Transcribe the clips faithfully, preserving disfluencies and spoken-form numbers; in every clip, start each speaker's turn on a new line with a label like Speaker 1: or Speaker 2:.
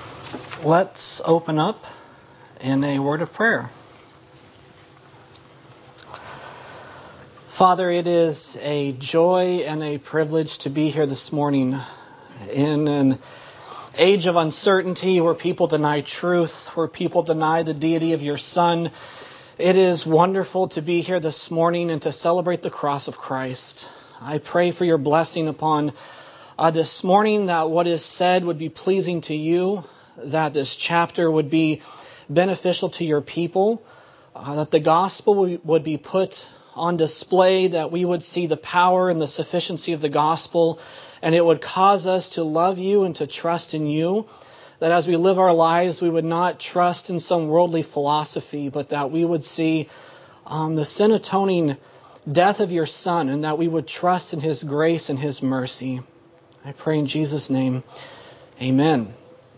Speaker 1: Let's open up in a word of prayer. Father, it is a joy and a privilege to be here this morning in an age of uncertainty where people deny truth, where people deny the deity of your Son. It is wonderful to be here this morning and to celebrate the cross of Christ. I pray for your blessing upon uh, this morning, that what is said would be pleasing to you, that this chapter would be beneficial to your people, uh, that the gospel would be put on display, that we would see the power and the sufficiency of the gospel, and it would cause us to love you and to trust in you, that as we live our lives, we would not trust in some worldly philosophy, but that we would see um, the sin-atoning death of your Son, and that we would trust in His grace and His mercy. I pray in Jesus' name, amen.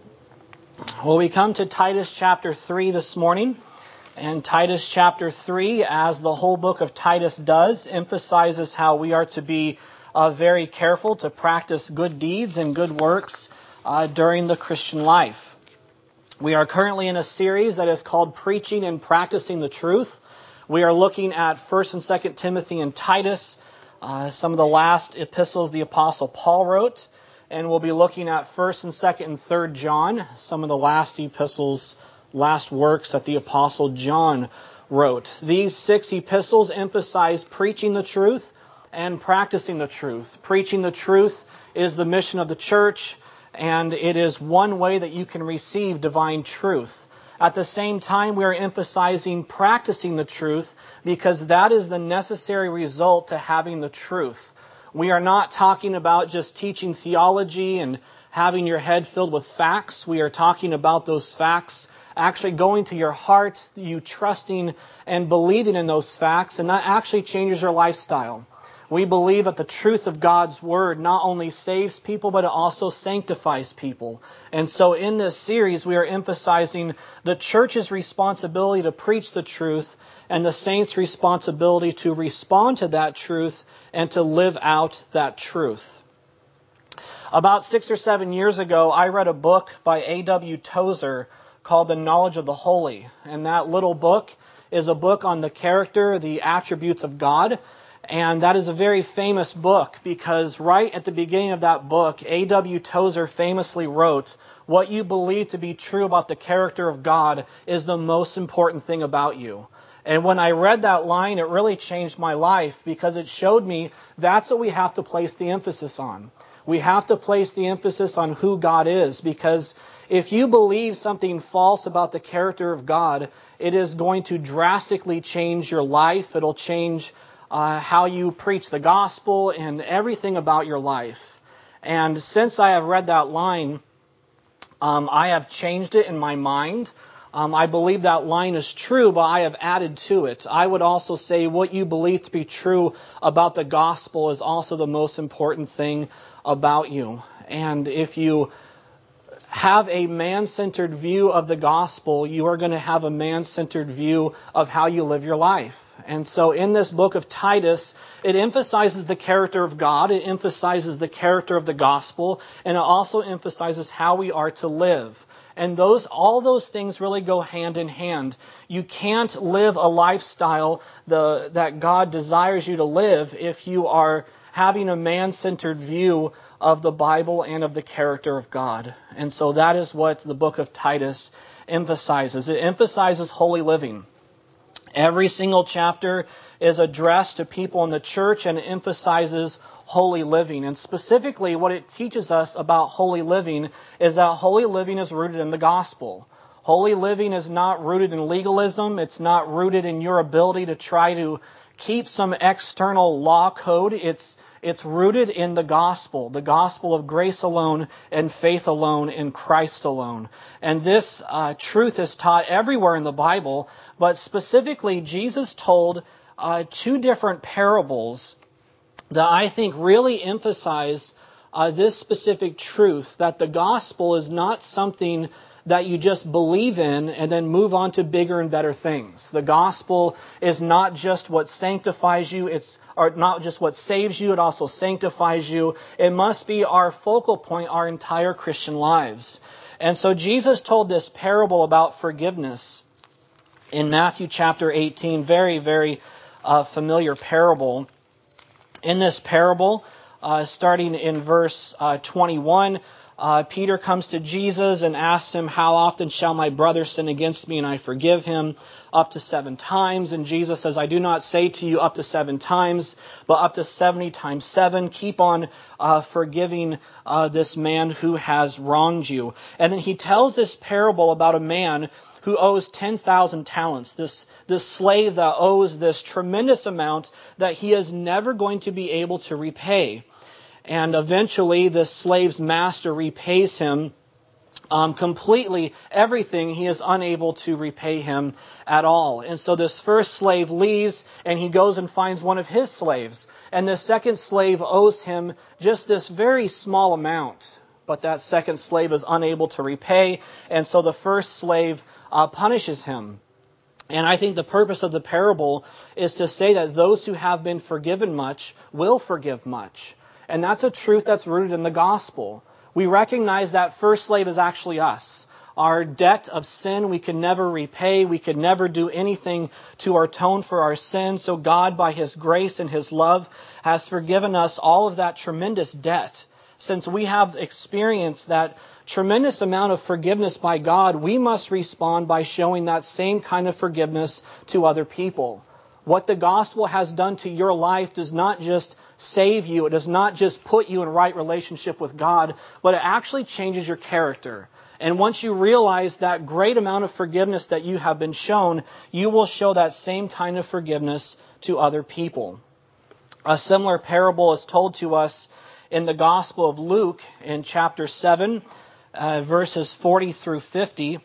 Speaker 1: Well, we come to Titus chapter three this morning. And Titus chapter three, as the whole book of Titus does, emphasizes how we are to be uh, very careful to practice good deeds and good works uh, during the Christian life. We are currently in a series that is called Preaching and Practicing the Truth. We are looking at First and Second Timothy and Titus, uh, some of the last epistles the Apostle Paul wrote. And we'll be looking at First and Second and Third John, some of the last epistles, last works that the Apostle John wrote. These six epistles emphasize preaching the truth and practicing the truth. Preaching the truth is the mission of the church, and it is one way that you can receive divine truth. At the same time, we are emphasizing practicing the truth because that is the necessary result to having the truth. We are not talking about just teaching theology and having your head filled with facts. We are talking about those facts actually going to your heart, you trusting and believing in those facts, and that actually changes your lifestyle. We believe that the truth of God's Word not only saves people, but it also sanctifies people. And so in this series, we are emphasizing the church's responsibility to preach the truth and the saints' responsibility to respond to that truth and to live out that truth. About six or seven years ago, I read a book by A W Tozer called The Knowledge of the Holy. And that little book is a book on the character, the attributes of God. And that is a very famous book because right at the beginning of that book, A W Tozer famously wrote, "What you believe to be true about the character of God is the most important thing about you." And when I read that line, it really changed my life because it showed me that's what we have to place the emphasis on. We have to place the emphasis on who God is, because if you believe something false about the character of God, it is going to drastically change your life. It'll change uh, how you preach the gospel and everything about your life. And since I have read that line, um, I have changed it in my mind. Um, I believe that line is true, but I have added to it. I would also say what you believe to be true about the gospel is also the most important thing about you. And if you have a man-centered view of the gospel, you are going to have a man-centered view of how you live your life. And so in this book of Titus, it emphasizes the character of God, it emphasizes the character of the gospel, and it also emphasizes how we are to live. And those, all those things really go hand in hand. You can't live a lifestyle the, that God desires you to live if you are having a man-centered view of the Bible and of the character of God. And so that is what the book of Titus emphasizes. It emphasizes holy living. Every single chapter is addressed to people in the church and it emphasizes holy living. And specifically what it teaches us about holy living is that holy living is rooted in the gospel. Holy living is not rooted in legalism. It's not rooted in your ability to try to keep some external law code. It's It's rooted in the gospel, the gospel of grace alone and faith alone in Christ alone. And this uh, truth is taught everywhere in the Bible, but specifically Jesus told uh, two different parables that I think really emphasize uh, this specific truth, that the gospel is not something that you just believe in and then move on to bigger and better things. The gospel is not just what sanctifies you, it's or not just what saves you, it also sanctifies you. It must be our focal point our entire Christian lives. And so Jesus told this parable about forgiveness in Matthew chapter eighteen, very, very uh, familiar parable. In this parable, uh, starting in verse uh, twenty-one, uh, Peter comes to Jesus and asks him, how often shall my brother sin against me and I forgive him? Up to seven times. And Jesus says, I do not say to you up to seven times, but up to seventy times seven. Keep on uh, forgiving uh, this man who has wronged you. And then he tells this parable about a man who owes ten thousand talents, this, this slave that owes this tremendous amount that he is never going to be able to repay. And eventually this slave's master repays him um, completely everything. He is unable to repay him at all. And so this first slave leaves and he goes and finds one of his slaves. And the second slave owes him just this very small amount. But that second slave is unable to repay. And so the first slave uh, punishes him. And I think the purpose of the parable is to say that those who have been forgiven much will forgive much. And that's a truth that's rooted in the gospel. We recognize that first slave is actually us. Our debt of sin we can never repay. We could never do anything to atone for our sin. So God, by His grace and His love, has forgiven us all of that tremendous debt. Since we have experienced that tremendous amount of forgiveness by God, we must respond by showing that same kind of forgiveness to other people. What the gospel has done to your life does not just save you. It does not just put you in right relationship with God, but it actually changes your character. And once you realize that great amount of forgiveness that you have been shown, you will show that same kind of forgiveness to other people. A similar parable is told to us in the Gospel of Luke in chapter seven, uh, verses forty through fifty.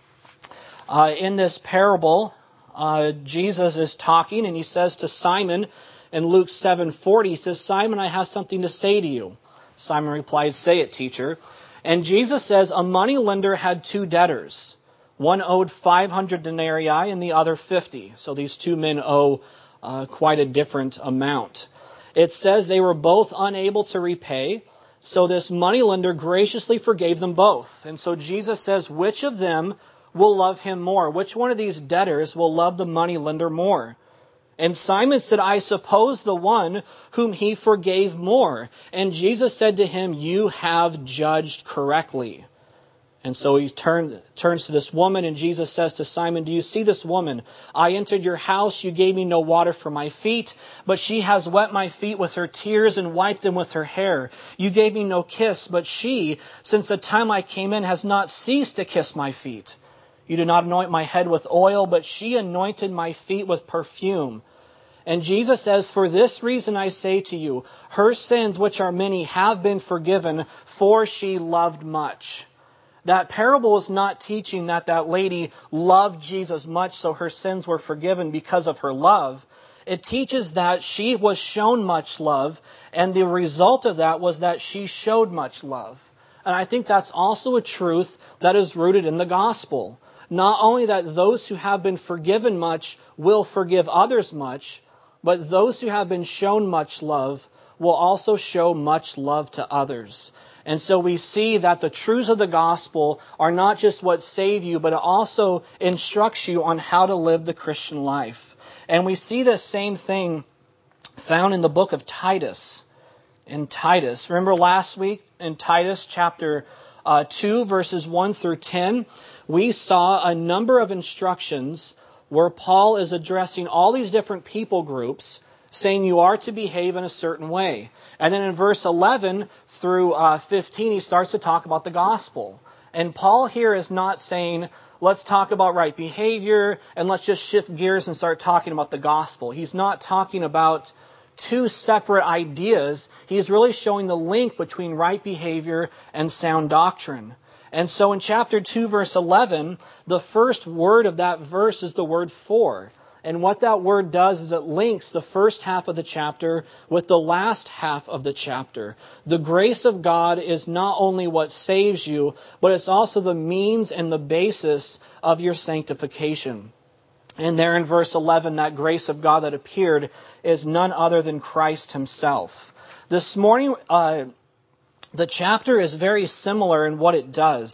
Speaker 1: Uh, in this parable, uh, Jesus is talking and he says to Simon in Luke seven forty, he says, Simon, I have something to say to you. Simon replied, say it, teacher. And Jesus says, a moneylender had two debtors. One owed five hundred denarii and the other fifty. So these two men owe uh, quite a different amount. It says they were both unable to repay, so this moneylender graciously forgave them both. And so Jesus says, which of them will love him more? Which one of these debtors will love the moneylender more? And Simon said, I suppose the one whom he forgave more. And Jesus said to him, you have judged correctly. And so he turn, turns to this woman, and Jesus says to Simon, do you see this woman? I entered your house, you gave me no water for my feet, but she has wet my feet with her tears and wiped them with her hair. You gave me no kiss, but she, since the time I came in, has not ceased to kiss my feet. You did not anoint my head with oil, but she anointed my feet with perfume. And Jesus says, for this reason I say to you, her sins, which are many, have been forgiven, for she loved much. That parable is not teaching that that lady loved Jesus much, so her sins were forgiven because of her love. It teaches that she was shown much love, and the result of that was that she showed much love. And I think that's also a truth that is rooted in the gospel. Not only that those who have been forgiven much will forgive others much, but those who have been shown much love will also show much love to others. And so we see that the truths of the gospel are not just what save you, but it also instructs you on how to live the Christian life. And we see the same thing found in the book of Titus. In Titus, remember last week in Titus chapter uh, two, verses one through ten, we saw a number of instructions where Paul is addressing all these different people groups, saying you are to behave in a certain way. And then in verse eleven through uh, fifteen, he starts to talk about the gospel. And Paul here is not saying, let's talk about right behavior and let's just shift gears and start talking about the gospel. He's not talking about two separate ideas. He's really showing the link between right behavior and sound doctrine. And so in chapter two, verse eleven, the first word of that verse is the word for. And what that word does is it links the first half of the chapter with the last half of the chapter. The grace of God is not only what saves you, but it's also the means and the basis of your sanctification. And there in verse eleven, that grace of God that appeared is none other than Christ Himself. This morning, uh, the chapter is very similar in what it does.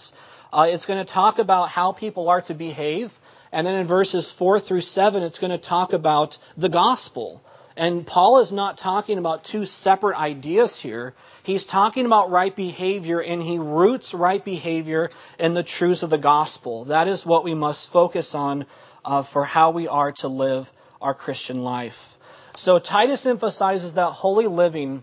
Speaker 1: uh, it's going to talk about how people are to behave. And then in verses four through seven, it's going to talk about the gospel. And Paul is not talking about two separate ideas here. He's talking about right behavior, and he roots right behavior in the truths of the gospel. That is what we must focus on uh, for how we are to live our Christian life. So Titus emphasizes that holy living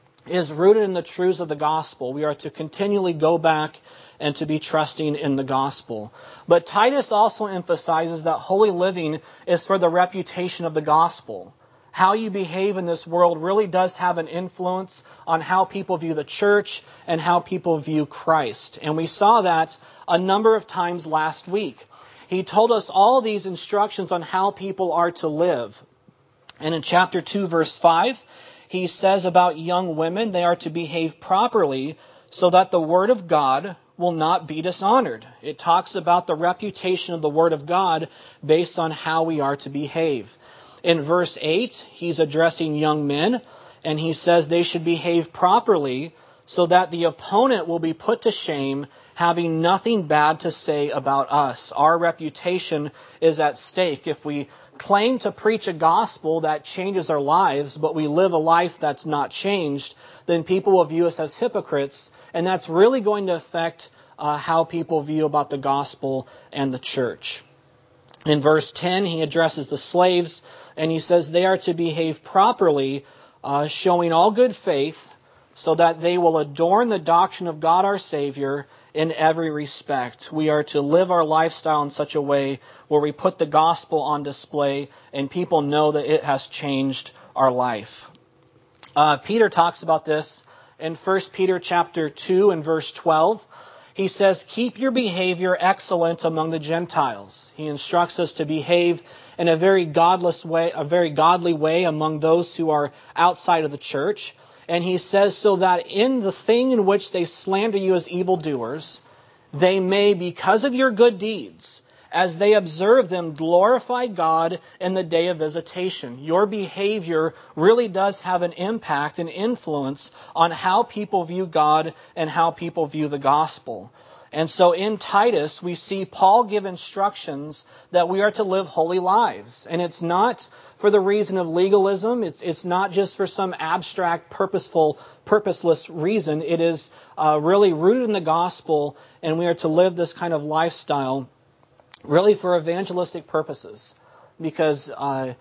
Speaker 1: is rooted in the truths of the gospel. We are to continually go back and to be trusting in the gospel. But Titus also emphasizes that holy living is for the reputation of the gospel. How you behave in this world really does have an influence on how people view the church and how people view Christ. And we saw that a number of times last week. He told us all these instructions on how people are to live. And in chapter two, verse five, he says about young women, they are to behave properly so that the word of God will not be dishonored. It talks about the reputation of the word of God based on how we are to behave. In verse eight, he's addressing young men, and he says they should behave properly so that the opponent will be put to shame, having nothing bad to say about us. Our reputation is at stake. If we claim to preach a gospel that changes our lives, but we live a life that's not changed, then people will view us as hypocrites, and that's really going to affect uh, how people view about the gospel and the church. In verse ten, he addresses the slaves, and he says they are to behave properly, uh, showing all good faith, so that they will adorn the doctrine of God our Savior in every respect. We are to live our lifestyle in such a way where we put the gospel on display and people know that it has changed our life. Uh, Peter talks about this in First Peter chapter two and verse twelve. He says, keep your behavior excellent among the Gentiles. He instructs us to behave in a very godless way, a very godly way among those who are outside of the church. And he says, so that in the thing in which they slander you as evildoers, they may, because of your good deeds, as they observe them, glorify God in the day of visitation. Your behavior really does have an impact and influence on how people view God and how people view the gospel. And so in Titus, we see Paul give instructions that we are to live holy lives. And it's not for the reason of legalism. It's it's not just for some abstract, purposeful, purposeless reason. It is uh, really rooted in the gospel, and we are to live this kind of lifestyle really for evangelistic purposes. Because uh,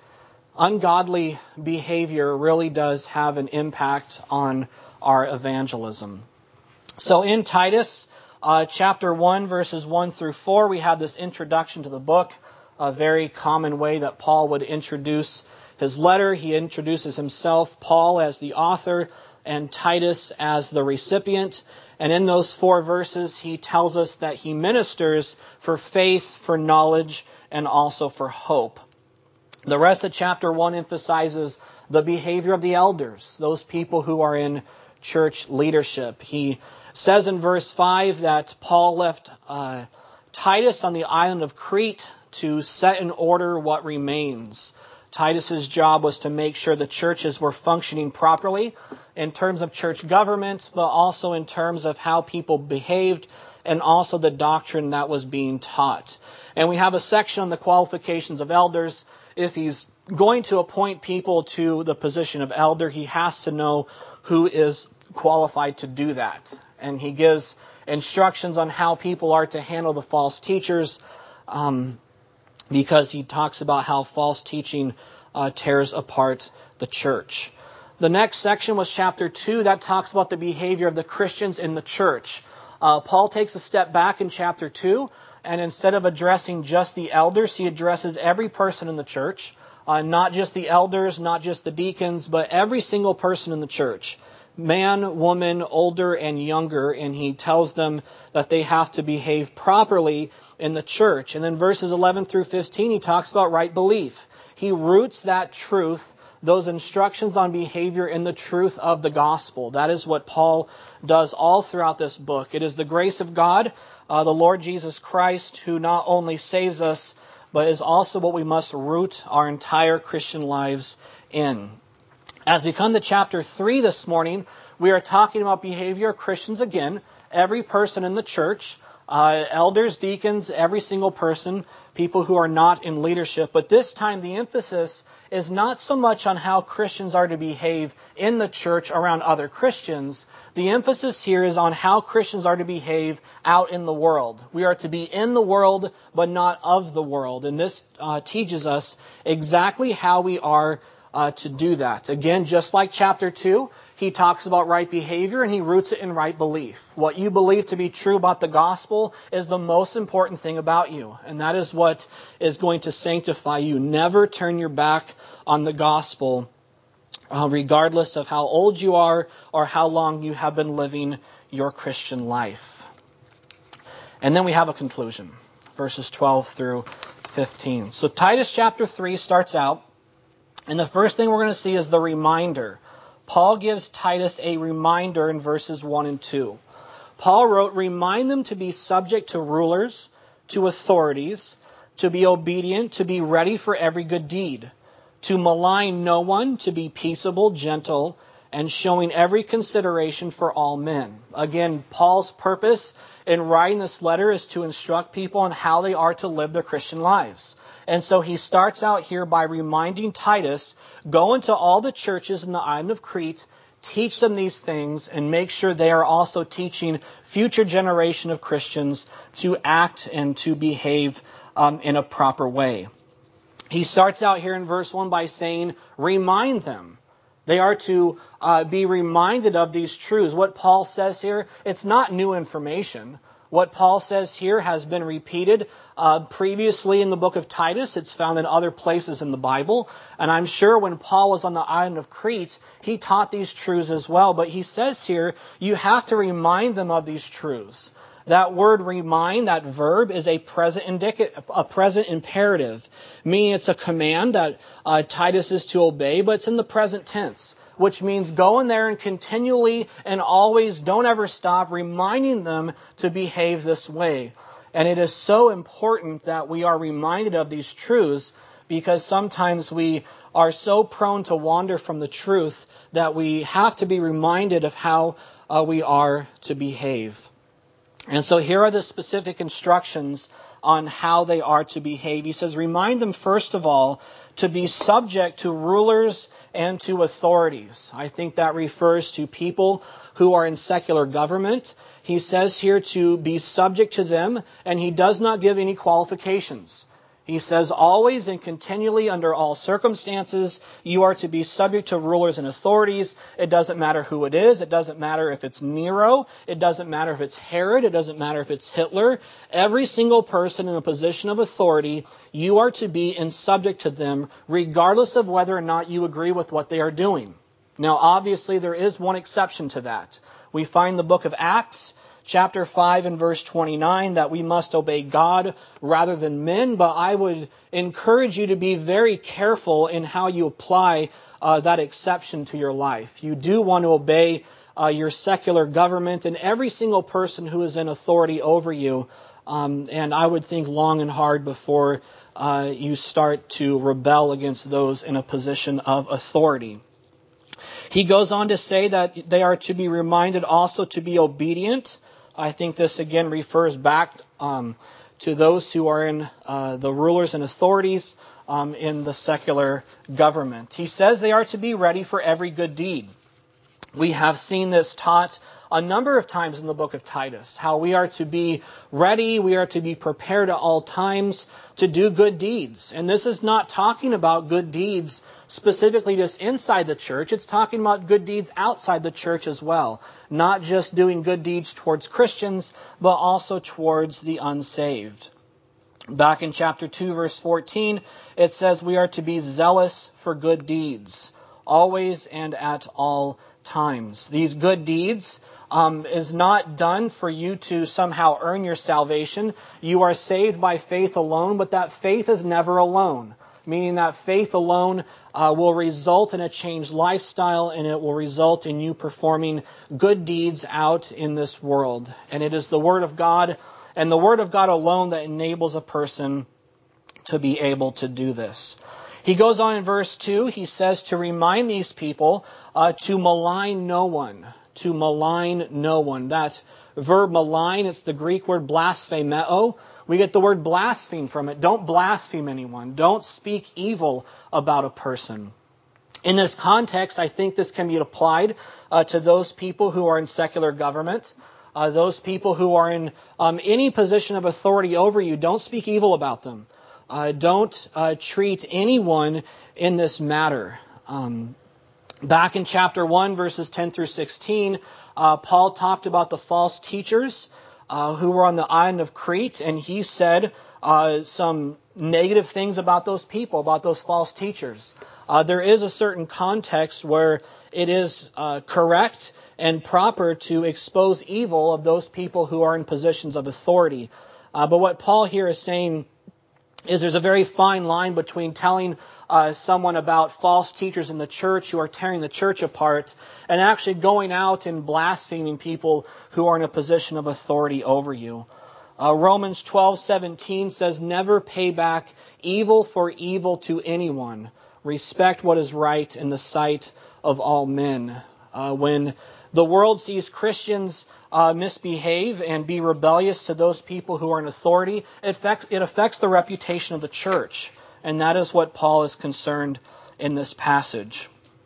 Speaker 1: ungodly behavior really does have an impact on our evangelism. So in Titus, Uh, chapter one, verses one through four, we have this introduction to the book, a very common way that Paul would introduce his letter. He introduces himself, Paul, as the author, and Titus as the recipient. And in those four verses, he tells us that he ministers for faith, for knowledge, and also for hope. The rest of chapter one emphasizes the behavior of the elders, those people who are in church leadership. He says in verse five that Paul left uh, Titus on the island of Crete to set in order what remains. Titus's job was to make sure the churches were functioning properly in terms of church government, but also in terms of how people behaved and also the doctrine that was being taught. And we have a section on the qualifications of elders. If he's going to appoint people to the position of elder, he has to know who is qualified to do that. And he gives instructions on how people are to handle the false teachers, um, because he talks about how false teaching uh, tears apart the church. The next section was chapter two. That talks about the behavior of the Christians in the church. Uh, Paul takes a step back in chapter two, and instead of addressing just the elders, he addresses every person in the church. Uh, not just the elders, not just the deacons, but every single person in the church. Man, woman, older and younger, and he tells them that they have to behave properly in the church. And then verses eleven through fifteen, he talks about right belief. He roots that truth, those instructions on behavior, in the truth of the gospel. That is what Paul does all throughout this book. It is the grace of God, uh, the Lord Jesus Christ, who not only saves us, but is also what we must root our entire Christian lives in. As we come to chapter three this morning, we are talking about behavior of Christians again, every person in the church. Uh, elders, deacons, every single person, people who are not in leadership. But this time the emphasis is not so much on how Christians are to behave in the church around other Christians. The emphasis here is on how Christians are to behave out in the world. We are to be in the world, but not of the world. And this uh, teaches us exactly how we are uh, to do that. Again, just like chapter two, he talks about right behavior and he roots it in right belief. What you believe to be true about the gospel is the most important thing about you. And that is what is going to sanctify you. Never turn your back on the gospel, uh, regardless of how old you are or how long you have been living your Christian life. And then we have a conclusion, verses twelve through fifteen. So Titus chapter three starts out, and the first thing we're going to see is the reminder. Paul gives Titus a reminder in verses one and two. Paul wrote, "Remind them to be subject to rulers, to authorities, to be obedient, to be ready for every good deed, to malign no one, to be peaceable, gentle, and showing every consideration for all men." Again, Paul's purpose in writing this letter is to instruct people on how they are to live their Christian lives. And so he starts out here by reminding Titus, go into all the churches in the island of Crete, teach them these things, and make sure they are also teaching future generation of Christians to act and to behave um, in a proper way. He starts out here in verse one by saying, remind them. They are to uh, be reminded of these truths. What Paul says here, it's not new information. What Paul says here has been repeated uh, previously in the book of Titus. It's found in other places in the Bible. And I'm sure when Paul was on the island of Crete, he taught these truths as well. But he says here, you have to remind them of these truths. That word remind, that verb, is a present indicative, a present imperative, meaning it's a command that uh, Titus is to obey, but it's in the present tense, which means go in there and continually and always, don't ever stop reminding them to behave this way. And it is so important that we are reminded of these truths, because sometimes we are so prone to wander from the truth that we have to be reminded of how uh, we are to behave. And so here are the specific instructions on how they are to behave. He says, remind them first of all to be subject to rulers and to authorities. I think that refers to people who are in secular government. He says here to be subject to them, and he does not give any qualifications. He says always and continually under all circumstances, you are to be subject to rulers and authorities. It doesn't matter who it is. It doesn't matter if it's Nero. It doesn't matter if it's Herod. It doesn't matter if it's Hitler. Every single person in a position of authority, you are to be in subject to them regardless of whether or not you agree with what they are doing. Now, obviously, there is one exception to that. We find the book of Acts, chapter five and verse twenty-nine, that we must obey God rather than men. But I would encourage you to be very careful in how you apply uh, that exception to your life. You do want to obey uh, your secular government and every single person who is in authority over you. Um, and I would think long and hard before uh, you start to rebel against those in a position of authority. He goes on to say that they are to be reminded also to be obedient. I think this again refers back um, to those who are in uh, the rulers and authorities um, in the secular government. He says they are to be ready for every good deed. We have seen this taught a number of times in the book of Titus, how we are to be ready, we are to be prepared at all times to do good deeds. And this is not talking about good deeds specifically just inside the church. It's talking about good deeds outside the church as well. Not just doing good deeds towards Christians, but also towards the unsaved. Back in chapter two, verse fourteen, it says we are to be zealous for good deeds, always and at all times. These good deeds um, is not done for you to somehow earn your salvation. You are saved by faith alone, but that faith is never alone. Meaning that faith alone uh, will result in a changed lifestyle, and it will result in you performing good deeds out in this world. And it is the Word of God and the Word of God alone that enables a person to be able to do this. He goes on in verse two, he says to remind these people uh, to malign no one. To malign no one. That verb malign, it's the Greek word blasphemeo. We get the word blaspheme from it. Don't blaspheme anyone. Don't speak evil about a person. In this context, I think this can be applied uh, to those people who are in secular government. Uh, those people who are in um, any position of authority over you, don't speak evil about them. Uh, don't uh, treat anyone in this matter. Um, back in chapter one, verses ten through sixteen, uh, Paul talked about the false teachers uh, who were on the island of Crete, and he said uh, some negative things about those people, about those false teachers. Uh, there is a certain context where it is uh, correct and proper to expose evil of those people who are in positions of authority. Uh, but what Paul here is saying is there's a very fine line between telling uh, someone about false teachers in the church who are tearing the church apart and actually going out and blaspheming people who are in a position of authority over you. Uh, Romans twelve seventeen says, never pay back evil for evil to anyone. Respect what is right in the sight of all men. Uh, when the world sees Christians uh, misbehave and be rebellious to those people who are in authority, it affects, it affects the reputation of the church. And that is what Paul is concerned in this passage.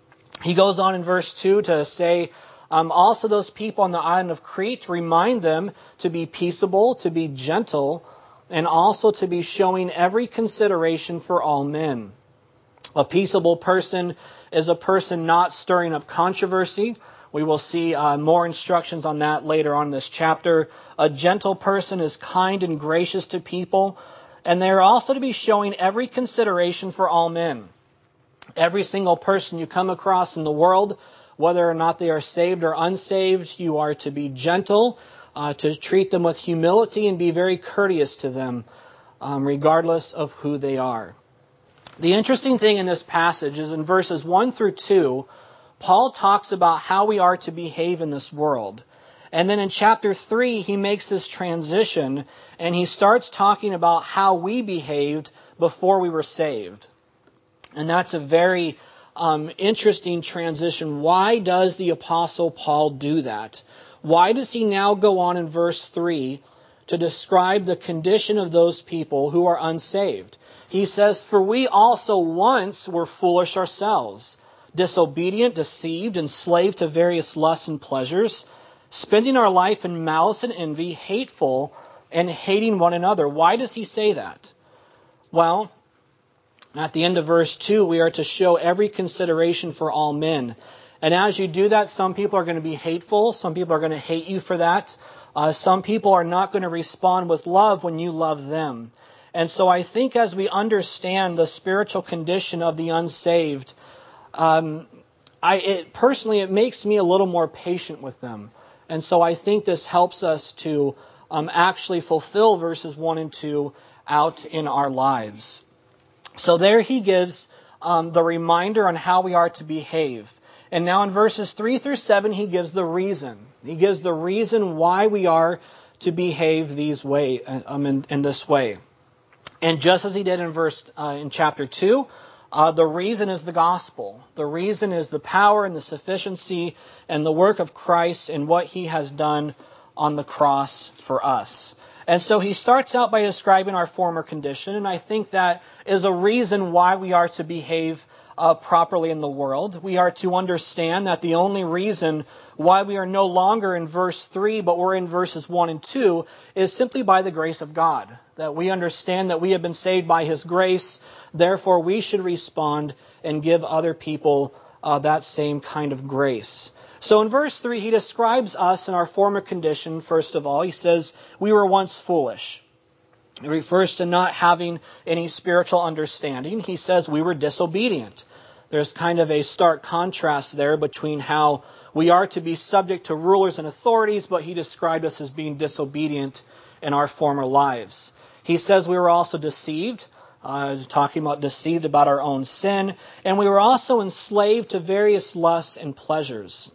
Speaker 1: He goes on in verse two to say, um, also those people on the island of Crete, remind them to be peaceable, to be gentle, and also to be showing every consideration for all men. A peaceable person is a person not stirring up controversy. We will see uh, more instructions on that later on in this chapter. A gentle person is kind and gracious to people. And they are also to be showing every consideration for all men. Every single person you come across in the world, whether or not they are saved or unsaved, you are to be gentle, uh, to treat them with humility and be very courteous to them, um, regardless of who they are. The interesting thing in this passage is in verses one through two, Paul talks about how we are to behave in this world. And then in chapter three, he makes this transition and he starts talking about how we behaved before we were saved. And that's a very um, interesting transition. Why does the Apostle Paul do that? Why does he now go on in verse three to describe the condition of those people who are unsaved? He says, for we also once were foolish ourselves, disobedient, deceived, enslaved to various lusts and pleasures, spending our life in malice and envy, hateful, and hating one another. Why does he say that? Well, at the end of verse two, we are to show every consideration for all men. And as you do that, some people are going to be hateful. Some people are going to hate you for that. Uh, some people are not going to respond with love when you love them. And so I think as we understand the spiritual condition of the unsaved, um, I it, personally, it makes me a little more patient with them. And so I think this helps us to um, actually fulfill verses one and two out in our lives. So there he gives um, the reminder on how we are to behave. And now in verses three through seven, he gives the reason. He gives the reason why we are to behave these way, um, in, in this way. And just as he did in verse uh, in chapter two, uh, the reason is the gospel. The reason is the power and the sufficiency and the work of Christ and what he has done on the cross for us. And so he starts out by describing our former condition, and I think that is a reason why we are to behave uh, properly in the world. We are to understand that the only reason why we are no longer in verse three, but we're in verses one and two, is simply by the grace of God. That we understand that we have been saved by his grace, therefore we should respond and give other people uh, that same kind of grace. So in verse three, he describes us in our former condition, first of all. He says, we were once foolish. It refers to not having any spiritual understanding. He says we were disobedient. There's kind of a stark contrast there between how we are to be subject to rulers and authorities, but he described us as being disobedient in our former lives. He says we were also deceived, uh, talking about deceived about our own sin, and we were also enslaved to various lusts and pleasures.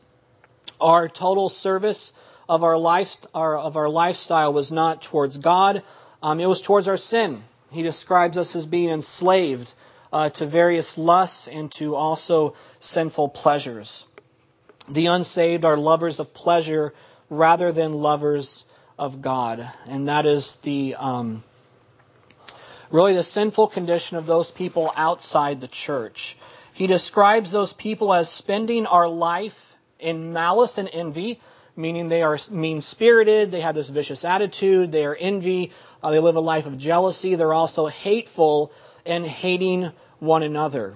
Speaker 1: Our total service of our life, our, of our lifestyle was not towards God. Um, it was towards our sin. He describes us as being enslaved uh, to various lusts and to also sinful pleasures. The unsaved are lovers of pleasure rather than lovers of God. And that is the um, really the sinful condition of those people outside the church. He describes those people as spending our life in malice and envy, meaning they are mean-spirited, they have this vicious attitude, they are envy, uh, they live a life of jealousy, they're also hateful and hating one another.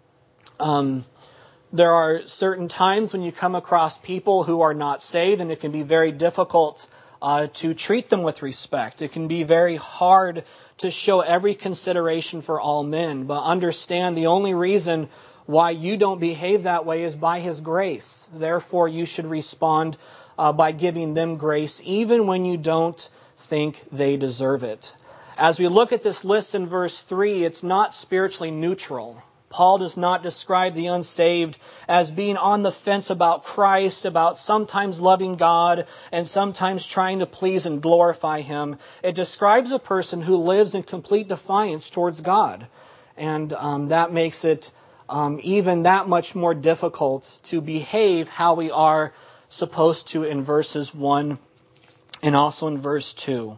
Speaker 1: Um, there are certain times when you come across people who are not saved, and it can be very difficult uh, to treat them with respect. It can be very hard to show every consideration for all men, but understand the only reason why you don't behave that way is by His grace. Therefore, you should respond uh, by giving them grace, even when you don't think they deserve it. As we look at this list in verse three, it's not spiritually neutral. Paul does not describe the unsaved as being on the fence about Christ, about sometimes loving God and sometimes trying to please and glorify Him. It describes a person who lives in complete defiance towards God. And um, that makes it um, even that much more difficult to behave how we are supposed to in verses one and also in verse two.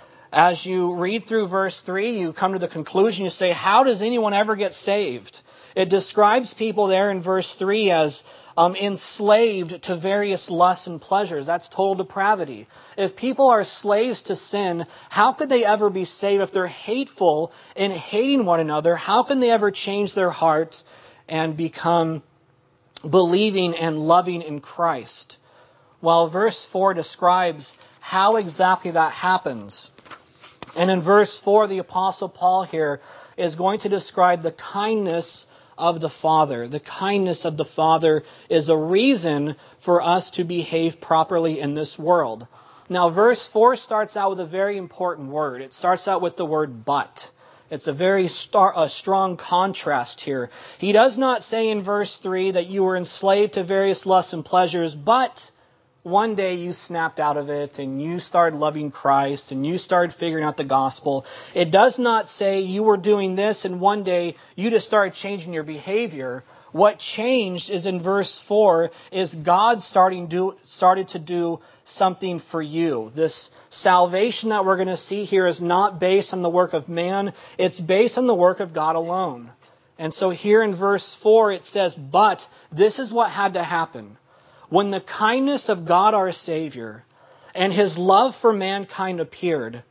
Speaker 1: As you read through verse three, you come to the conclusion, you say, how does anyone ever get saved? It describes people there in verse three as um, enslaved to various lusts and pleasures. That's total depravity. If people are slaves to sin, how could they ever be saved? If they're hateful and hating one another, how can they ever change their hearts and become believing and loving in Christ? Well, verse four describes how exactly that happens. And in verse four, the Apostle Paul here is going to describe the kindness of the Father. The kindness of the Father is a reason for us to behave properly in this world. Now, verse four starts out with a very important word. It starts out with the word but. It's a very star, a strong contrast here. He does not say in verse three that you were enslaved to various lusts and pleasures, but one day you snapped out of it and you started loving Christ and you started figuring out the gospel. It does not say you were doing this and one day you just started changing your behavior. What changed is in verse four is God starting do, started to do something for you. This salvation that we're going to see here is not based on the work of man. It's based on the work of God alone. And so here in verse four it says, but this is what had to happen. When the kindness of God our Savior and His love for mankind appeared,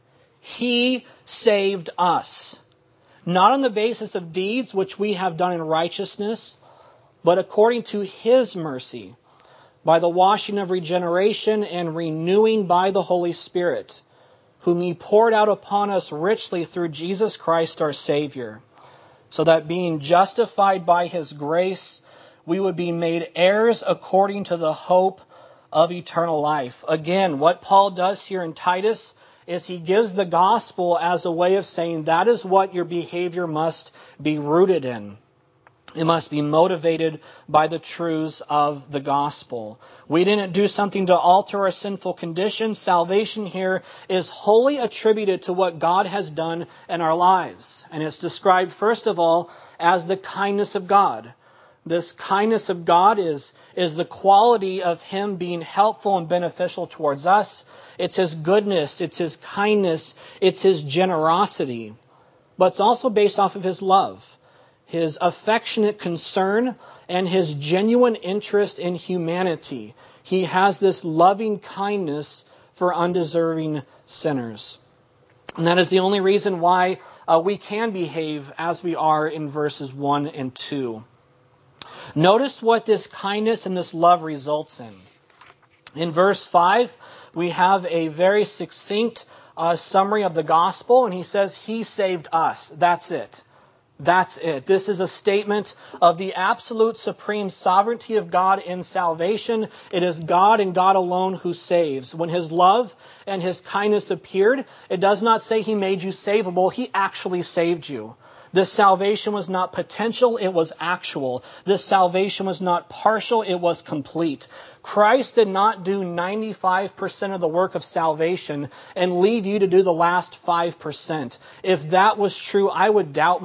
Speaker 1: He saved us. Not on the basis of deeds which we have done in righteousness, but according to His mercy, by the washing of regeneration and renewing by the Holy Spirit, whom He poured out upon us richly through Jesus Christ our Savior, so that being justified by His grace, we would be made heirs according to the hope of eternal life. Again, what Paul does here in Titus is he gives the gospel as a way of saying that is what your behavior must be rooted in. It must be motivated by the truths of the gospel. We didn't do something to alter our sinful condition. Salvation here is wholly attributed to what God has done in our lives. And it's described, first of all, as the kindness of God. This kindness of God is, is the quality of Him being helpful and beneficial towards us. It's His goodness, it's His kindness, it's His generosity. But it's also based off of His love, His affectionate concern, and His genuine interest in humanity. He has this loving kindness for undeserving sinners. And that is the only reason why uh, we can behave as we are in verses one and two. Notice what this kindness and this love results in. In verse five, we have a very succinct uh, summary of the gospel, and he says, He saved us. That's it. That's it. This is a statement of the absolute supreme sovereignty of God in salvation. It is God and God alone who saves. When His love and His kindness appeared, it does not say He made you savable. He actually saved you. This salvation was not potential, it was actual. This salvation was not partial, it was complete. Christ did not do ninety-five percent of the work of salvation and leave you to do the last five percent. If that was true, I would doubt my salvation.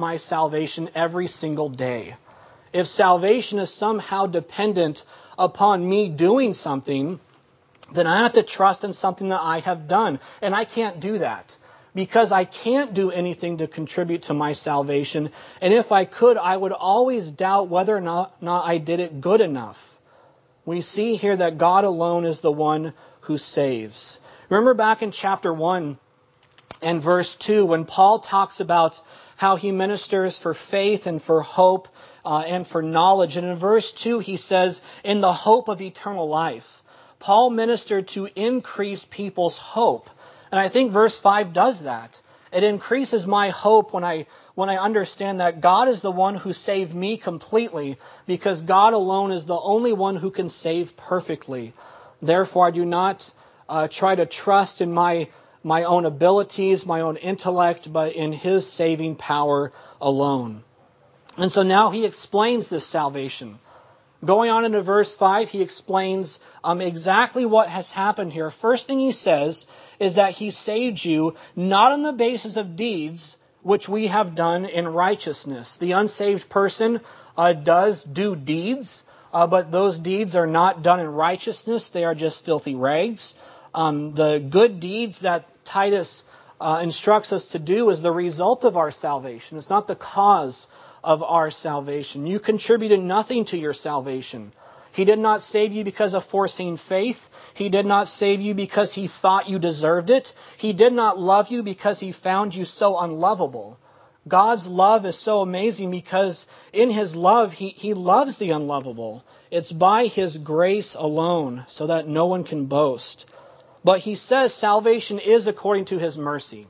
Speaker 1: salvation every single day. If salvation is somehow dependent upon me doing something, then I have to trust in something that I have done. And I can't do that because I can't do anything to contribute to my salvation. And if I could, I would always doubt whether or not, not I did it good enough. We see here that God alone is the one who saves. Remember back in chapter one and verse two, when Paul talks about how he ministers for faith and for hope uh, and for knowledge. And in verse two, he says, in the hope of eternal life. Paul ministered to increase people's hope. And I think verse five does that. It increases my hope when I when I understand that God is the one who saved me completely, because God alone is the only one who can save perfectly. Therefore, I do not uh, try to trust in my my own abilities, my own intellect, but in His saving power alone. And so now he explains this salvation. Going on into verse five, he explains um, exactly what has happened here. First thing he says is that He saved you not on the basis of deeds which we have done in righteousness. The unsaved person uh, does do deeds, uh, but those deeds are not done in righteousness. They are just filthy rags. Um, the good deeds that Titus uh, instructs us to do is the result of our salvation. It's not the cause of our salvation. You contributed nothing to your salvation. He did not save you because of foreseen faith. He did not save you because He thought you deserved it. He did not love you because He found you so unlovable. God's love is so amazing because in His love, He, he loves the unlovable. It's by His grace alone, so that no one can boast. But he says salvation is according to His mercy.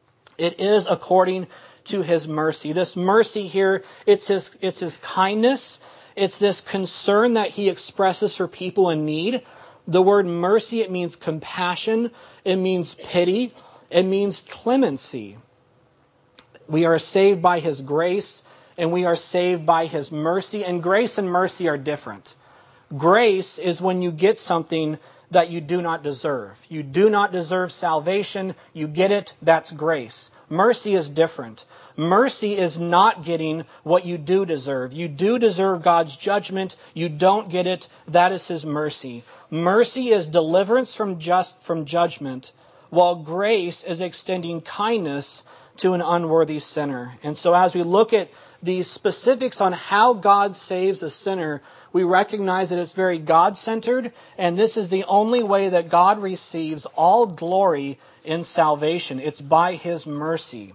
Speaker 1: It is according to His mercy. This mercy here, it's His, it's His kindness. It's this concern that He expresses for people in need. The word mercy, it means compassion. It means pity. It means clemency. We are saved by His grace, and we are saved by His mercy. And grace and mercy are different. Grace is when you get something that you do not deserve. You do not deserve salvation. You get it. That's grace. Mercy is different. Mercy is not getting what you do deserve. You do deserve God's judgment. You don't get it. That is His mercy. Mercy is deliverance from just from judgment, while grace is extending kindness to an unworthy sinner. And so as we look at these specifics on how God saves a sinner, we recognize that it's very God-centered, and this is the only way that God receives all glory in salvation. It's by His mercy.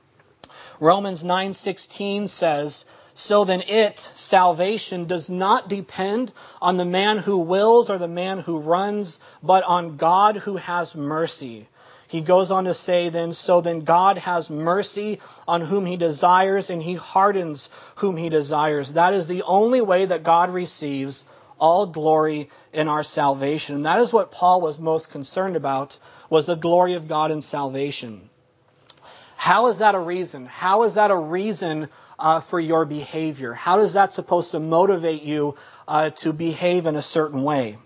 Speaker 1: Romans nine sixteen says, so then it, salvation, does not depend on the man who wills or the man who runs, but on God who has mercy. He goes on to say then, so then God has mercy on whom He desires, and He hardens whom He desires. That is the only way that God receives all glory in our salvation. And that is what Paul was most concerned about, was the glory of God in salvation. How is that a reason? How is that a reason uh, for your behavior? How is that supposed to motivate you uh, to behave in a certain way?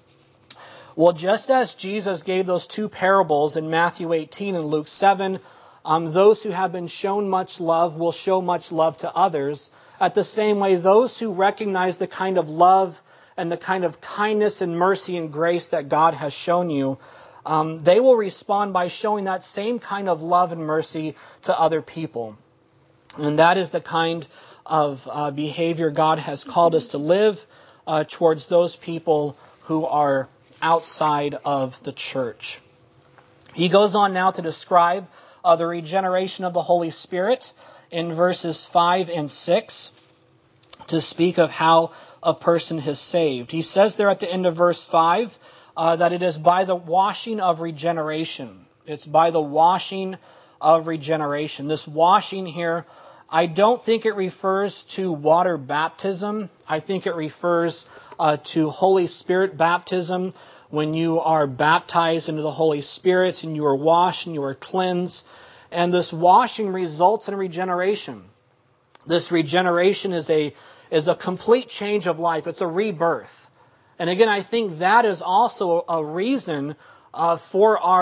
Speaker 1: Well, just as Jesus gave those two parables in Matthew eighteen and Luke seven, um, those who have been shown much love will show much love to others. At the same way, those who recognize the kind of love and the kind of kindness and mercy and grace that God has shown you, um, they will respond by showing that same kind of love and mercy to other people. And that is the kind of uh, behavior God has called us to live uh, towards those people who are outside of the church. He goes on now to describe uh, the regeneration of the Holy Spirit in verses five and six to speak of how a person is saved. He says there at the end of verse five uh, that it is by the washing of regeneration. It's by the washing of regeneration. This washing here, I don't think it refers to water baptism. I think it refers uh, to Holy Spirit baptism, when you are baptized into the Holy Spirit and you are washed and you are cleansed. And this washing results in regeneration. This regeneration is a is a complete change of life. It's a rebirth. And again, I think that is also a reason uh, for our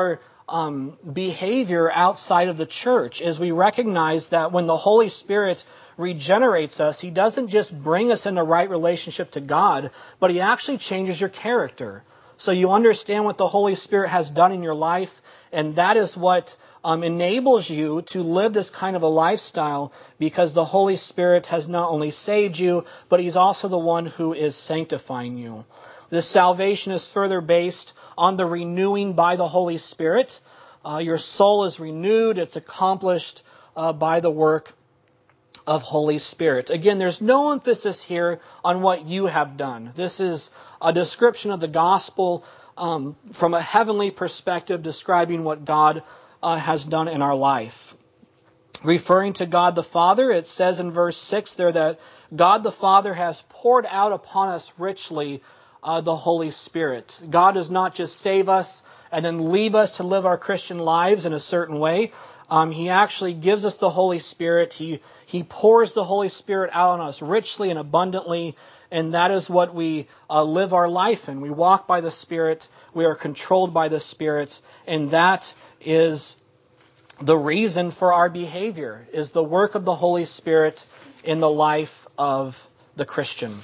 Speaker 1: um, behavior outside of the church, is we recognize that when the Holy Spirit regenerates us, He doesn't just bring us in the right relationship to God, but He actually changes your character. So you understand what the Holy Spirit has done in your life, and that is what um, enables you to live this kind of a lifestyle, because the Holy Spirit has not only saved you, but He's also the one who is sanctifying you. This salvation is further based on the renewing by the Holy Spirit. Uh, your soul is renewed. It's accomplished uh, by the work of Holy Spirit. Again, there's no emphasis here on what you have done. This is a description of the gospel um, from a heavenly perspective, describing what God uh, has done in our life. Referring to God the Father, it says in verse six there that God the Father has poured out upon us richly uh, the Holy Spirit. God does not just save us and then leave us to live our Christian lives in a certain way. Um, he actually gives us the Holy Spirit. He He pours the Holy Spirit out on us richly and abundantly, and that is what we uh, live our life in. We walk by the Spirit. We are controlled by the Spirit, and that is the reason for our behavior, is the work of the Holy Spirit in the life of the Christian.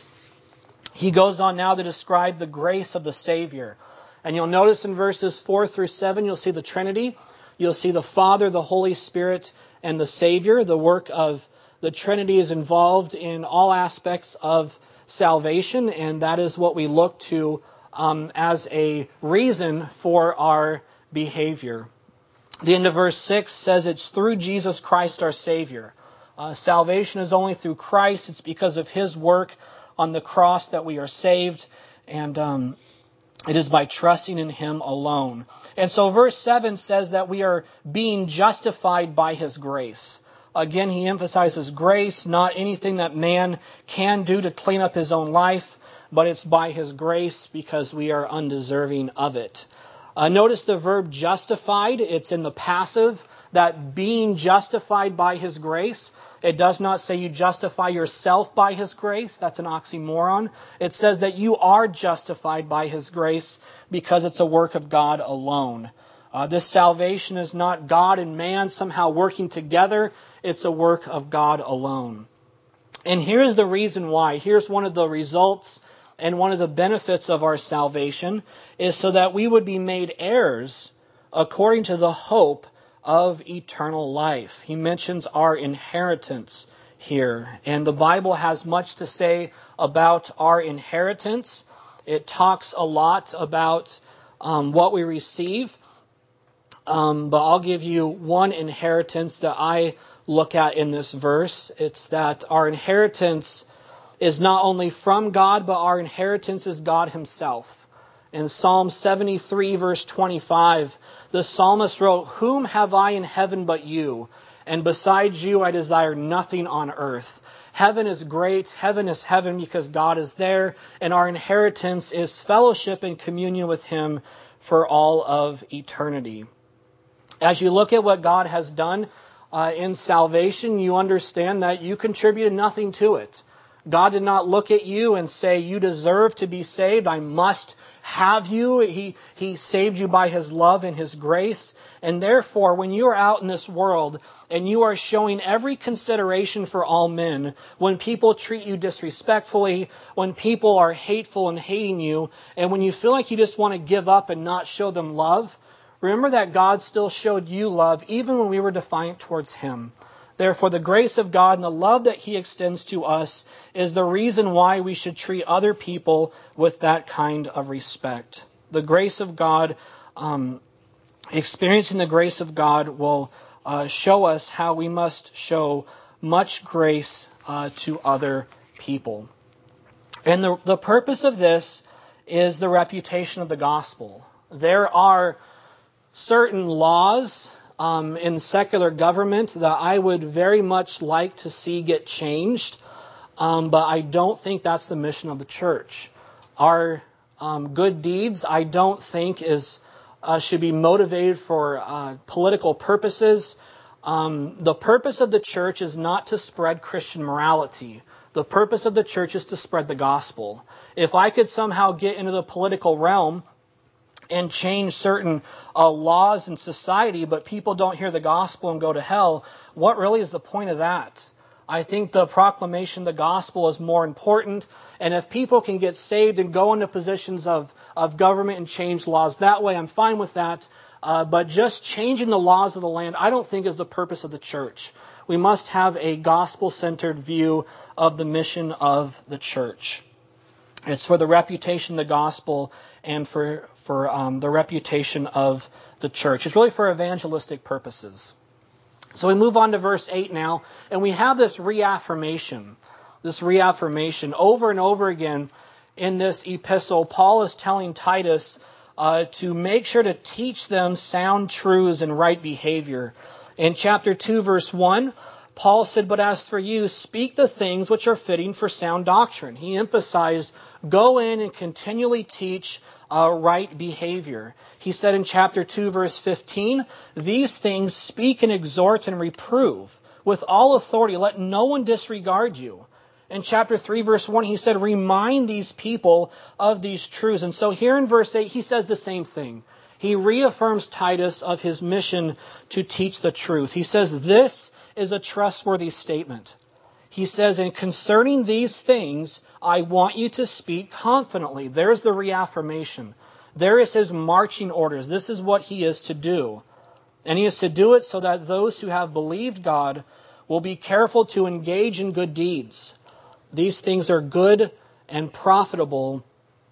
Speaker 1: He goes on now to describe the grace of the Savior. And you'll notice in verses four through seven, you'll see the Trinity. You'll see the Father, the Holy Spirit, and the Savior. The work of the Trinity is involved in all aspects of salvation, and that is what we look to um, as a reason for our behavior. The end of verse six says it's through Jesus Christ our Savior. Uh, salvation is only through Christ. It's because of His work on the cross that we are saved, and um, it is by trusting in Him alone. And so verse seven says that we are being justified by His grace. Again, he emphasizes grace, not anything that man can do to clean up his own life, but it's by His grace because we are undeserving of it. Uh, notice the verb justified. It's in the passive, that being justified by His grace. It does not say you justify yourself by His grace. That's an oxymoron. It says that you are justified by His grace because it's a work of God alone. Uh, this salvation is not God and man somehow working together. It's a work of God alone. And here's the reason why. Here's one of the results and one of the benefits of our salvation, is so that we would be made heirs according to the hope of eternal life. He mentions our inheritance here. And the Bible has much to say about our inheritance. It talks a lot about um, what we receive. Um, but I'll give you one inheritance that I look at in this verse. It's that our inheritance is not only from God, but our inheritance is God Himself. In Psalm seventy-three, verse twenty-five, the psalmist wrote, "Whom have I in heaven but you? And besides you I desire nothing on earth." Heaven is great. Heaven is heaven because God is there. And our inheritance is fellowship and communion with Him for all of eternity. As you look at what God has done uh, in salvation, you understand that you contributed nothing to it. God did not look at you and say, you deserve to be saved. I must have you. He, he saved you by His love and His grace. And therefore, when you are out in this world and you are showing every consideration for all men, when people treat you disrespectfully, when people are hateful and hating you, and when you feel like you just want to give up and not show them love, remember that God still showed you love even when we were defiant towards Him. Therefore, the grace of God and the love that He extends to us is the reason why we should treat other people with that kind of respect. The grace of God, um, experiencing the grace of God will uh, show us how we must show much grace uh, to other people. And the, the purpose of this is the reputation of the gospel. There are certain laws Um, in secular government that I would very much like to see get changed, um, but I don't think that's the mission of the church. Our um, good deeds, I don't think, is uh, should be motivated for uh, political purposes. Um, the purpose of the church is not to spread Christian morality. The purpose of the church is to spread the gospel. If I could somehow get into the political realm and change certain uh, laws in society, but people don't hear the gospel and go to hell, what really is the point of that? I think the proclamation of the gospel is more important. And if people can get saved and go into positions of, of government and change laws that way, I'm fine with that. Uh, but just changing the laws of the land, I don't think is the purpose of the church. We must have a gospel-centered view of the mission of the church. It's for the reputation of the gospel and for, for um, the reputation of the church. It's really for evangelistic purposes. So we move on to verse eight now, and we have this reaffirmation. This reaffirmation over and over again in this epistle. Paul is telling Titus uh, to make sure to teach them sound truths and right behavior. In chapter two, verse one, Paul said, "But as for you, speak the things which are fitting for sound doctrine." He emphasized, go in and continually teach uh, right behavior. He said in chapter two, verse fifteen, "These things speak and exhort and reprove with all authority. Let no one disregard you." In chapter three, verse one, he said, "Remind these people of these truths." And so here in verse eight, he says the same thing. He reaffirms Titus of his mission to teach the truth. He says, this is a trustworthy statement. He says, "And concerning these things, I want you to speak confidently." There's the reaffirmation. There is his marching orders. This is what he is to do. And he is to do it so that those who have believed God will be careful to engage in good deeds. These things are good and profitable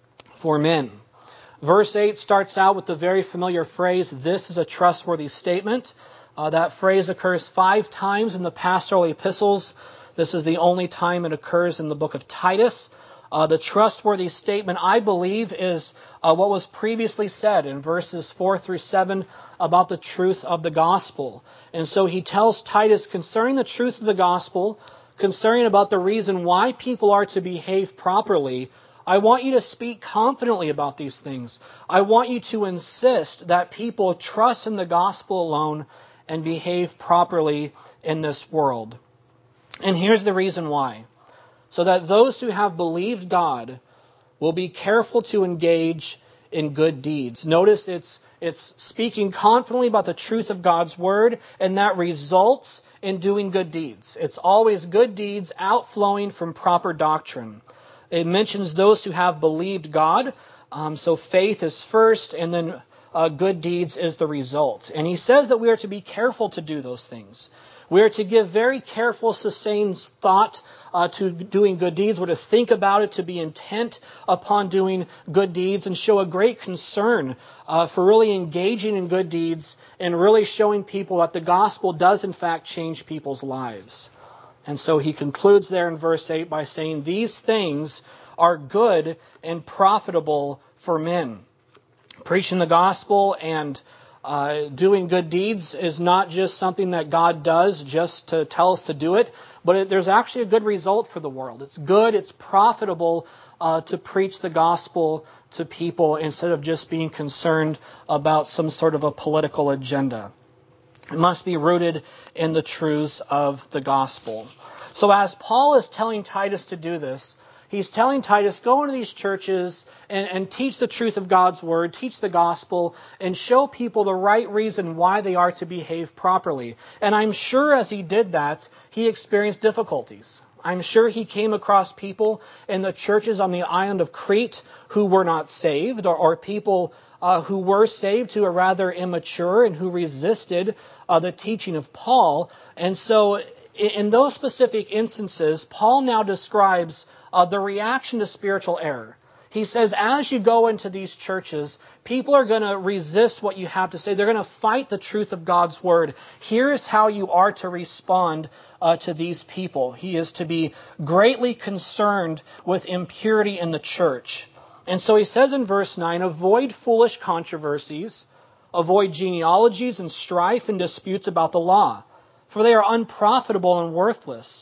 Speaker 1: for men. Verse eight starts out with the very familiar phrase, "This is a trustworthy statement." Uh, that phrase occurs five times in the pastoral epistles. This is the only time it occurs in the book of Titus. Uh, the trustworthy statement, I believe, is uh, what was previously said in verses four through seven about the truth of the gospel. And so he tells Titus concerning the truth of the gospel, concerning about the reason why people are to behave properly, I want you to speak confidently about these things. I want you to insist that people trust in the gospel alone and behave properly in this world. And here's the reason why. So that those who have believed God will be careful to engage in good deeds. Notice it's, it's speaking confidently about the truth of God's word, and that results in doing good deeds. It's always good deeds outflowing from proper doctrine. It mentions those who have believed God. Um, so faith is first, and then uh, good deeds is the result. And he says that we are to be careful to do those things. We are to give very careful, sustained thought uh, to doing good deeds. We're to think about it, to be intent upon doing good deeds, and show a great concern uh, for really engaging in good deeds and really showing people that the gospel does in fact change people's lives. And so he concludes there in verse eight by saying, "These things are good and profitable for men." Preaching the gospel and uh, doing good deeds is not just something that God does just to tell us to do it, but it, there's actually a good result for the world. It's good, it's profitable uh, to preach the gospel to people instead of just being concerned about some sort of a political agenda. It must be rooted in the truths of the gospel. So as Paul is telling Titus to do this, he's telling Titus, go into these churches and, and teach the truth of God's word, teach the gospel, and show people the right reason why they are to behave properly. And I'm sure as he did that, he experienced difficulties. I'm sure he came across people in the churches on the island of Crete who were not saved, or, or people uh, who were saved who are rather immature and who resisted uh, the teaching of Paul. And so in, in those specific instances, Paul now describes uh, the reaction to spiritual error. He says, as you go into these churches, people are going to resist what you have to say. They're going to fight the truth of God's word. Here's how you are to respond uh, to these people. He is to be greatly concerned with impurity in the church. And so he says in verse nine, avoid foolish controversies, avoid genealogies and strife and disputes about the law, for they are unprofitable and worthless.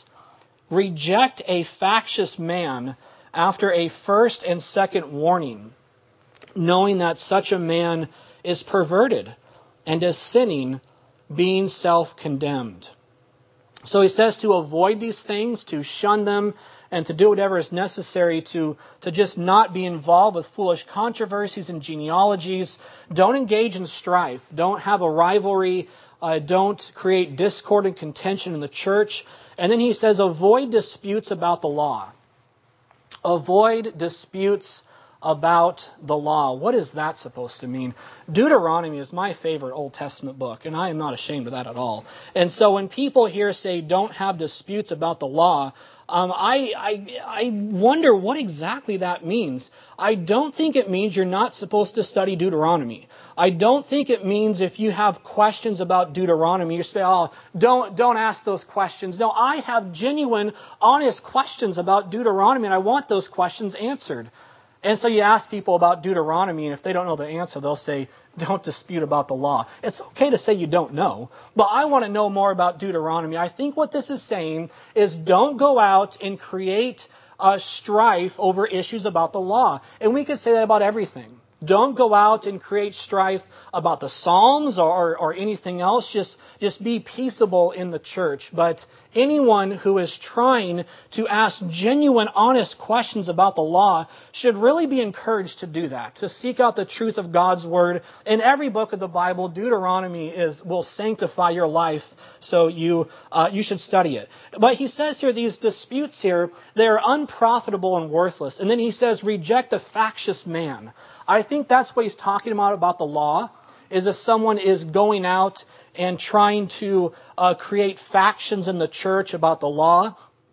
Speaker 1: Reject a factious man after a first and second warning, knowing that such a man is perverted and is sinning, being self-condemned. So he says to avoid these things, to shun them, and to do whatever is necessary to, to just not be involved with foolish controversies and genealogies. Don't engage in strife. Don't have a rivalry. Uh, don't create discord and contention in the church. And then he says, avoid disputes about the law. Avoid disputes about the law. What is that supposed to mean? Deuteronomy is my favorite Old Testament book, and I am not ashamed of that at all. And so when people here say don't have disputes about the law, um, I, I, I wonder what exactly that means. I don't think it means you're not supposed to study Deuteronomy. I don't think it means if you have questions about Deuteronomy, you say, oh, don't, don't ask those questions. No, I have genuine, honest questions about Deuteronomy, and I want those questions answered. And so you ask people about Deuteronomy, and if they don't know the answer, they'll say, don't dispute about the law. It's okay to say you don't know, but I want to know more about Deuteronomy. I think what this is saying is don't go out and create uh, strife over issues about the law. And we could say that about everything. Don't go out and create strife about the Psalms or, or anything else. Just, just be peaceable in the church. But anyone who is trying to ask genuine, honest questions about the law should really be encouraged to do that, to seek out the truth of God's Word. In every book of the Bible, Deuteronomy is will sanctify your life, so you uh, you should study it. But he says here, these disputes here, they are unprofitable and worthless. And then he says, reject a factious man. I think that's what he's talking about about the law, is if someone is going out and trying to uh, create factions in the church about the law.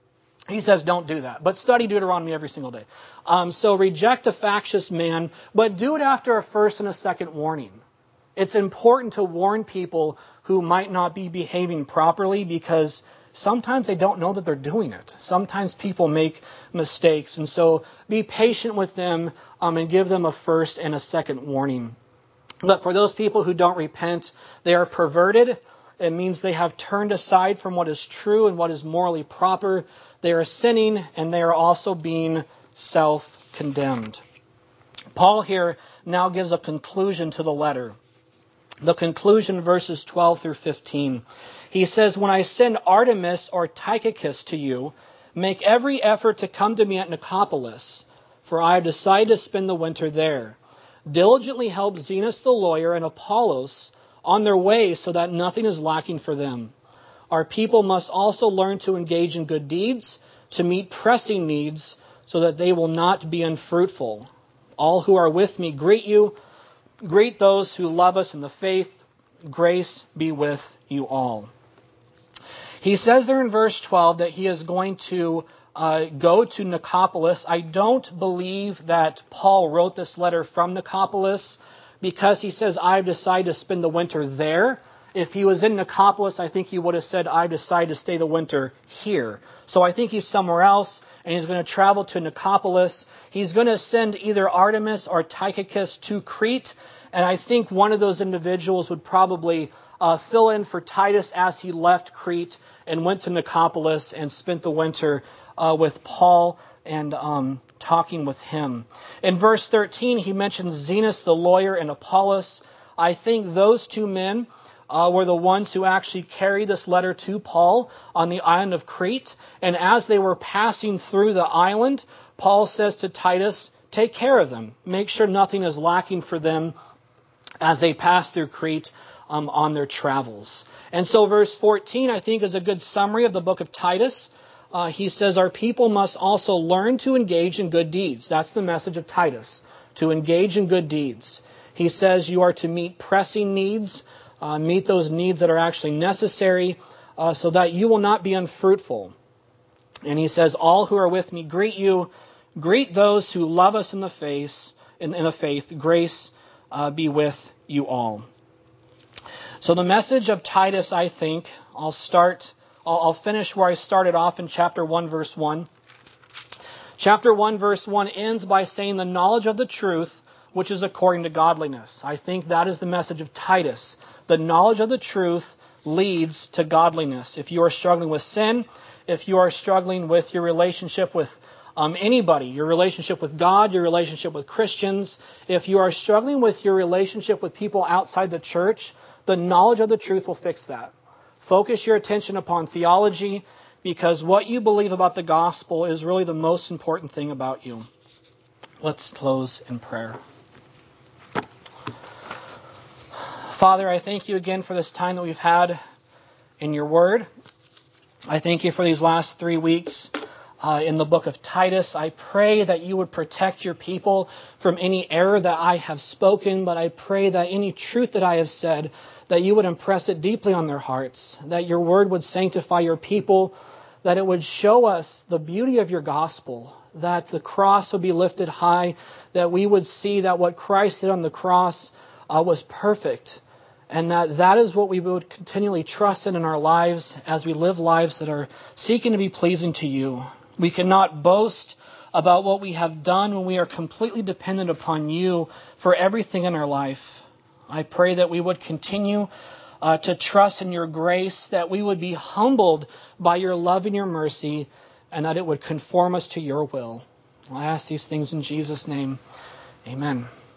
Speaker 1: He says don't do that, but study Deuteronomy every single day. Um, so reject a factious man, but do it after a first and a second warning. It's important to warn people who might not be behaving properly because sometimes they don't know that they're doing it. Sometimes people make mistakes. And so be patient with them um, and give them a first and a second warning. But for those people who don't repent, they are perverted. It means they have turned aside from what is true and what is morally proper. They are sinning, and they are also being self-condemned. Paul here now gives a conclusion to the letter. The conclusion, verses twelve through fifteen. He says, when I send Artemas or Tychicus to you, make every effort to come to me at Nicopolis, for I have decided to spend the winter there. Diligently help Zenas the lawyer and Apollos on their way so that nothing is lacking for them. Our people must also learn to engage in good deeds, to meet pressing needs, so that they will not be unfruitful. All who are with me greet you. Greet those who love us in the faith. Grace be with you all. He says there in verse twelve that he is going to uh, go to Nicopolis. I don't believe that Paul wrote this letter from Nicopolis because he says, I've decided to spend the winter there. If he was in Nicopolis, I think he would have said, I decided to stay the winter here. So I think he's somewhere else, and he's going to travel to Nicopolis. He's going to send either Artemas or Tychicus to Crete, and I think one of those individuals would probably uh, fill in for Titus as he left Crete and went to Nicopolis and spent the winter uh, with Paul and um, talking with him. In verse thirteen, he mentions Zenas the lawyer and Apollos. I think those two men uh, were the ones who actually carried this letter to Paul on the island of Crete. And as they were passing through the island, Paul says to Titus, take care of them. Make sure nothing is lacking for them as they pass through Crete um, on their travels. And so verse fourteen, I think, is a good summary of the book of Titus. Uh, he says, our people must also learn to engage in good deeds. That's the message of Titus, to engage in good deeds. He says you are to meet pressing needs, uh, meet those needs that are actually necessary, uh, so that you will not be unfruitful. And he says, all who are with me greet you. Greet those who love us in the face, in, in the faith. Grace uh, be with you all. So the message of Titus, I think, I'll start, I'll, I'll finish where I started off in chapter one, verse one. Chapter one, verse one ends by saying the knowledge of the truth, which is according to godliness. I think that is the message of Titus. The knowledge of the truth leads to godliness. If you are struggling with sin, if you are struggling with your relationship with um, anybody, your relationship with God, your relationship with Christians, if you are struggling with your relationship with people outside the church, the knowledge of the truth will fix that. Focus your attention upon theology, because what you believe about the gospel is really the most important thing about you. Let's close in prayer. Father, I thank you again for this time that we've had in your word. I thank you for these last three weeks uh, in the book of Titus. I pray that you would protect your people from any error that I have spoken, but I pray that any truth that I have said, that you would impress it deeply on their hearts, that your word would sanctify your people, that it would show us the beauty of your gospel, that the cross would be lifted high, that we would see that what Christ did on the cross uh, was perfect, and that that is what we would continually trust in in our lives as we live lives that are seeking to be pleasing to you. We cannot boast about what we have done when we are completely dependent upon you for everything in our life. I pray that we would continue uh, to trust in your grace, that we would be humbled by your love and your mercy, and that it would conform us to your will. I ask these things in Jesus' name. Amen.